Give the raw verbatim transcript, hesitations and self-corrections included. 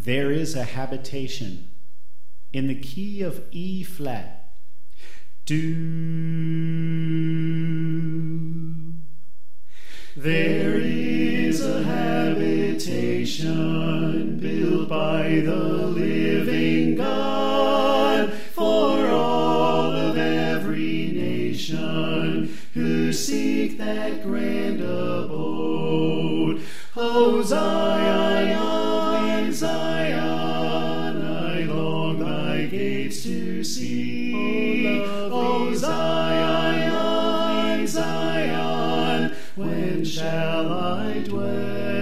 there is a habitation in the key of E flat. Do. There is a habitation built by the living God for all of every nation who seek that grand abode. O Zion, Zion, I long thy gates to see. O Zion, Zion, when shall I dwell?